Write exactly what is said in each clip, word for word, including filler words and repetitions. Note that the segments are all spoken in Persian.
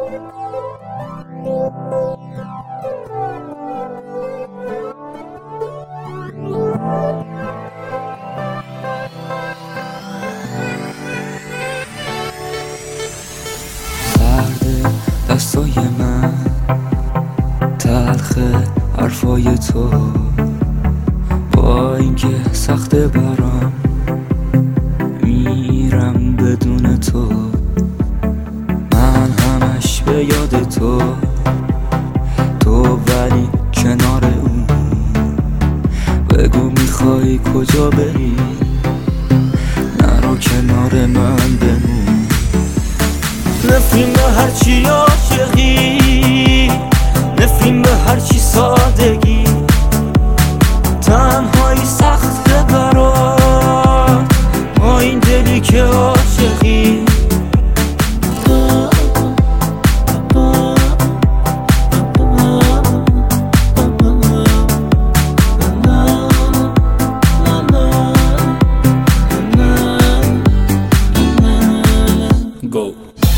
سرد دستای من، تلخ حرفای تو، با اینکه سخته برام میرم بدون تو. من همش به یاد تو، تو ولی کنار اون. بگو میخوای کجا بری، نرو کنار من بمون. نفرین به هرچی عاشقی، نفرین به هرچی سادگی، تنهایی سخته برات با این دلی که عاشقی. Go.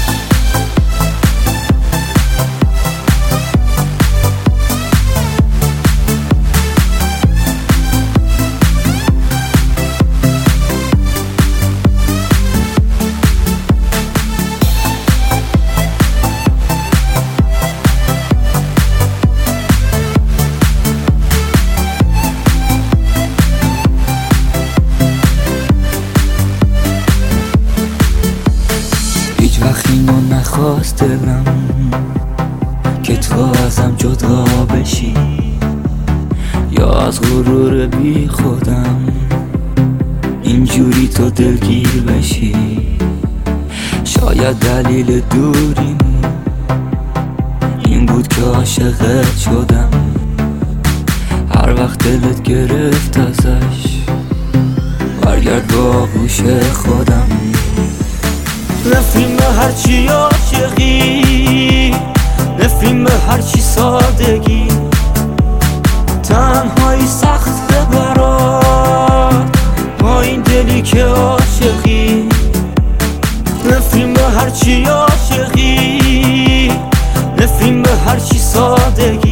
هیچ وقت اینو نخواست دلم که تو ازم جدا بشی، یا از غرور بی خودم اینجوری تو دلگیر بشی. شاید دلیل دوریم این بود که عاشقت شدم. هر وقت دلت گرفت ازش برگرد با گوش خودم. نفرین به هرچی عاشقی، نفرین به هرچی سادگی، تنهایی سخته برات با این دلی که عاشقی. نفرین به هرچی عاشقی، نفرین به هرچی سادگی،